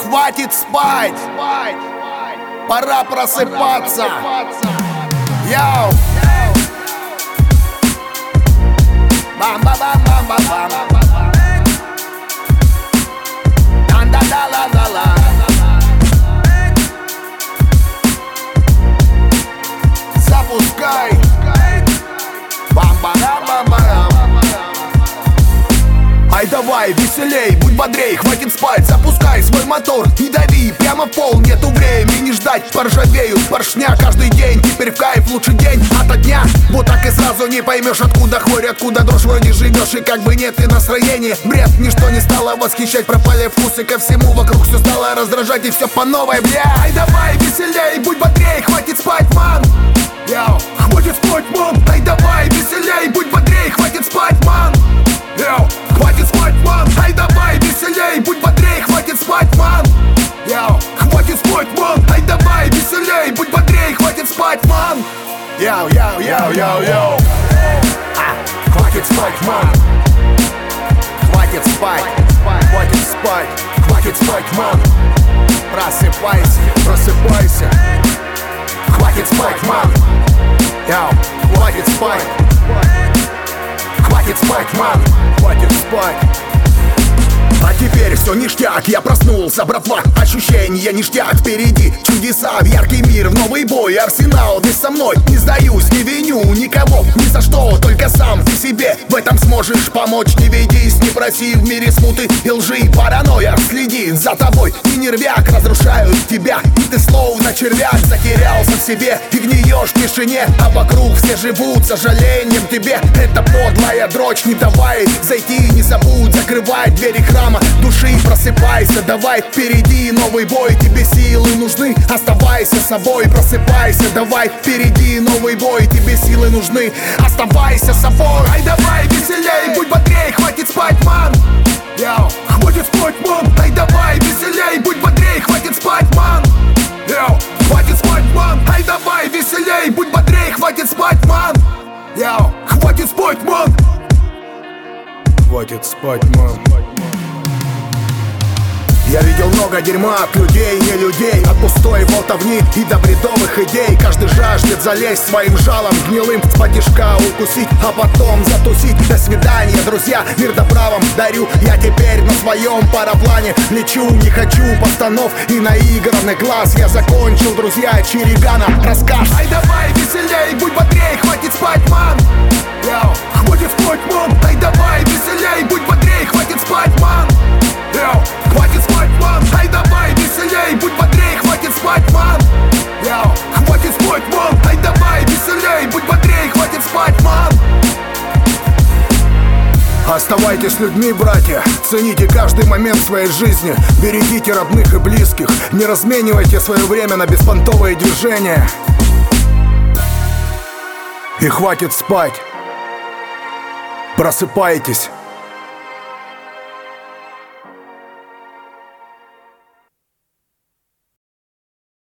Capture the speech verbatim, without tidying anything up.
Хватит спать, пора просыпаться. Йоу! Бам-ба-бам-бам-бам-бам. Дан-да-да-ла-ла-ла. Запускай. Бам-барам-бам-барам. Ай, давай, веселей, будь бодрей, хватит спать, запускай свой мотор и дави прямо в пол, нету времени ждать, поржавеют поршня каждый день, теперь в кайф лучший день ото дня. Вот так и сразу не поймешь, откуда хворь, откуда дрожь, вроде живешь и как бы нет и настроения. Бред, ничто не стало восхищать, пропали вкусы ко всему, вокруг все стало раздражать и все по новой, бля. Ай, давай, веселей, будь бодрей, хватит спать, ман. Йоу, хватит спать, ман. Ай, давай, веселей, будь бодрей, хватит спать, ман. Йоу, хватит спать, ман. Ай, давай, веселей, будь бодрей, хватит спать, ман. Йоу, хватит спать, ман. Ай, давай, веселей, будь бодрей, хватит спать, ман. Йоу, йоу, йоу, йоу, йоу. А, хватит спать, ман. Хватит спать, хватит спать, хватит спать, ман. Просыпайся, просыпайся. Хватит спать, ман. Йоу, хватит спать. Хватит спать, ман, хватит спать. А теперь все ништяк, я проснулся, братва. Ощущения ништяк, впереди чудеса, в яркий мир, в новый бой. Арсенал, ты со мной, не сдаюсь, не виню никого, ни за что, только сам ты себе в этом сможешь помочь. Не ведись, не проси, в мире смуты и лжи, паранойя следи за тобой. И нервяк разрушают тебя, и ты словно червяк затерялся в себе и гниешь в тишине, а вокруг все живут сожалением тебе. Это подлая дрочь, не давай зайти, не забудь закрывать двери храма души, просыпайся, давай, впереди новый бой, тебе силы нужны, оставайся собой, просыпайся, давай, впереди новый бой, тебе силы нужны, оставайся собой. Ай, давай, веселей, будь бодрей, хватит спать, ман. Йоу, хватит спать, ман. Ай, давай, веселей, будь бодрей, хватит спать, ман. Йоу, хватит спать, ман. Ай, давай, веселей, будь бодрей, хватит спать, ман. Йоу, хватит спать, ман. Хватит спать, ман. Я видел много дерьма от людей, не людей, от пустой болтовни и до бредовых идей. Каждый жаждет залезть своим жалом гнилым, с потишка укусить, а потом затусить. До свидания, друзья, мир добра вам дарю. Я теперь на своем параплане лечу, не хочу постанов и наигранных глаз. Я закончил, друзья, Чиригана рассказ. Ай, давай, веселей, будь бодрей, хватит спать, ман. Йоу, хватит спать, ман. Ай, давай, веселей, будь бодрей, хватит спать, ман. Йоу, хватит спать, ман. Ай, давай, веселей, будь бодрей, хватит спать, ман. Йоу, хватит спать, ман. Ай, давай, веселей, будь бодрей, хватит спать, ман. Оставайтесь с людьми, братья, цените каждый момент своей жизни, берегите родных и близких, не разменивайте свое время на беспонтовые движения. И хватит спать. Просыпайтесь.